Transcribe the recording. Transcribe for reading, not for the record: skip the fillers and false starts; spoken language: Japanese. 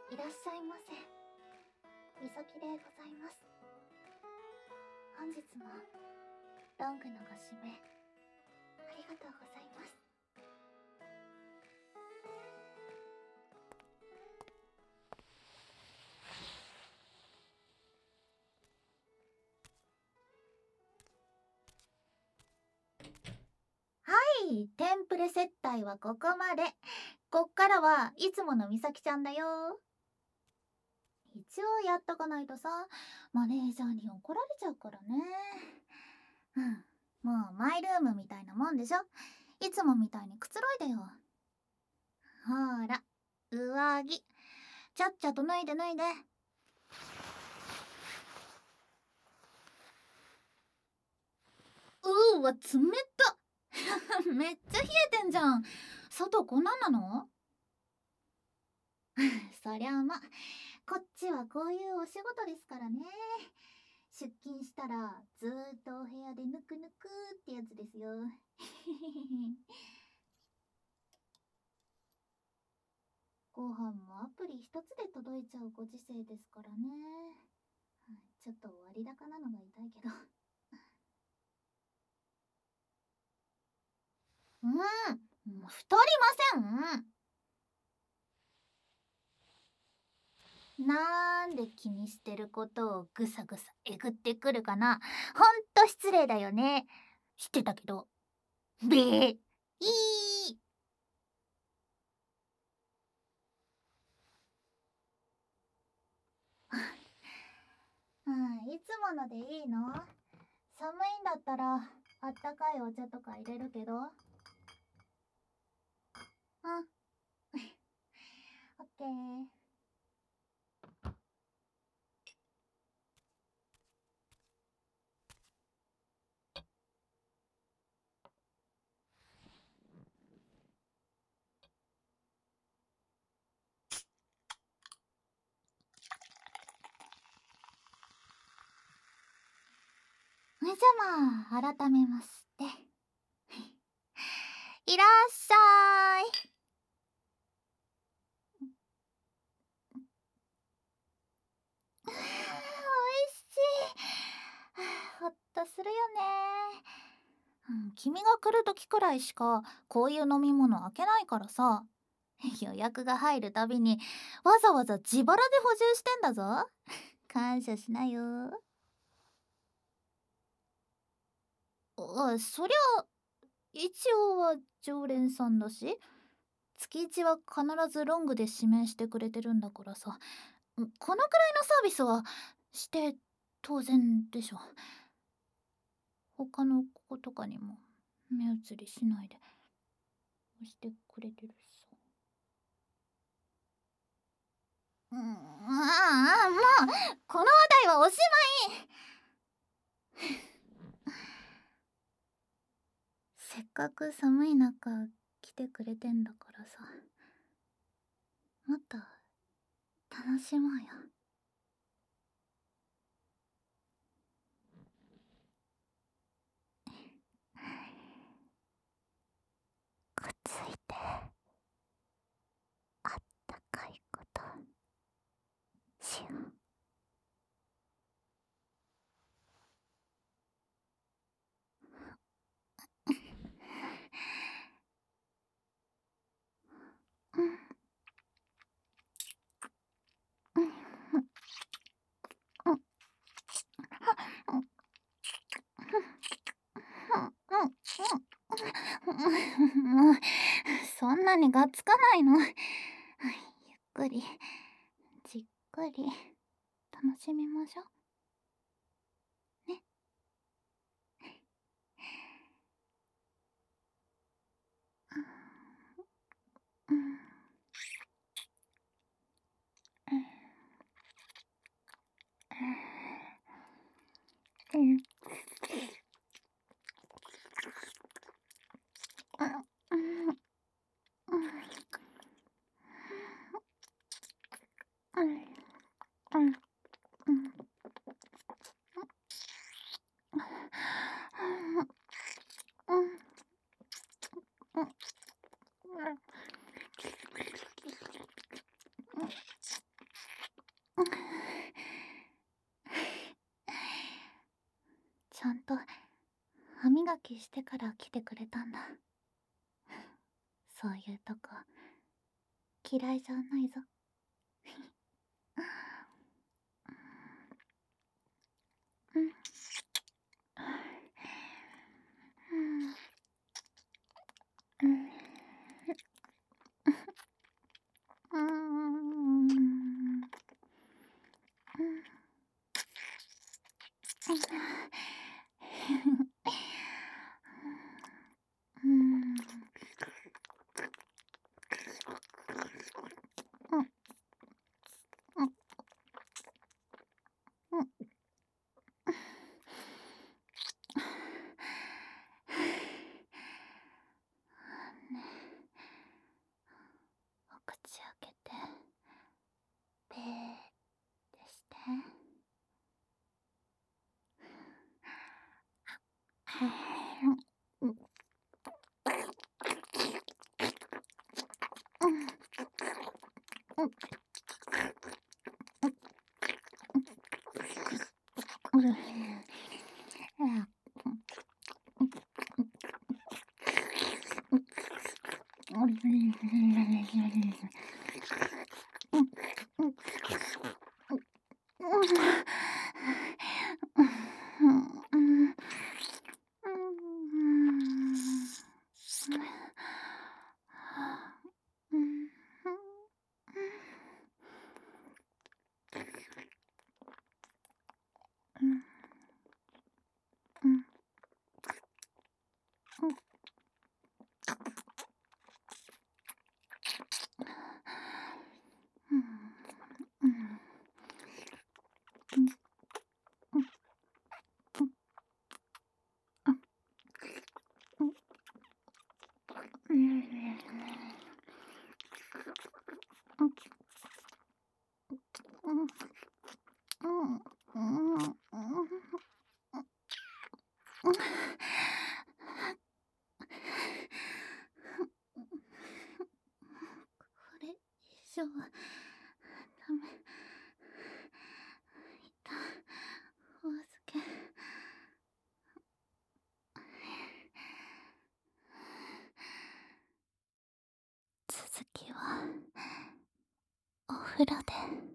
いらっしゃいませ。みさきでございます。本日もロングのご指名ありがとうございます。はい、テンプレ接待はここまで。こっからはいつものみさきちゃんだよ。一応やっとかないとさ、マネージャーに怒られちゃうからね。もうマイルームみたいなもんでしょ。いつもみたいにくつろいでよ。ほら、上着ちゃっちゃと脱いで。わ、冷ためっちゃ冷えてんじゃん。外こんなんなの？そりゃま、こっちはこういうお仕事ですからね。出勤したらずーっとお部屋でぬくぬくってやつですよ。ご飯もアプリ一つで届いちゃうご時世ですからね。ちょっと割高なのが痛いけど。太りません。なんで気にしてることをぐさぐさえぐってくるかな。ほんと失礼だよね。知ってたけど。べえ。いい。いつものでいいの？寒いんだったらあったかいお茶とか入れるけど。オッケー。じゃあ改めまして。いらっしゃい。おいしい。ほっとするよね。君が来る時くらいしかこういう飲み物開けないからさ。予約が入るたびにわざわざ自腹で補充してんだぞ。感謝しなよ。そりゃ一応は常連さんだし、月1は必ずロングで指名してくれてるんだからさ、このくらいのサービスはして当然でしょ。他の子とかにも目移りしないで押してくれてるさ。もうこの話題はおしまい。せっかく寒い中来てくれてんだからさ、もっと楽しもうよ。くっついてあったかいことしよう。もうそんなにがっつかないの。ゆっくりじっくり楽しみましょうね。 磨きしてから来てくれたんだ。そういうとこ嫌いじゃないぞ。うん。うん。うん。うん。お口開けてペーってして。これ以上はダメ。いたお預け。続きはお風呂で。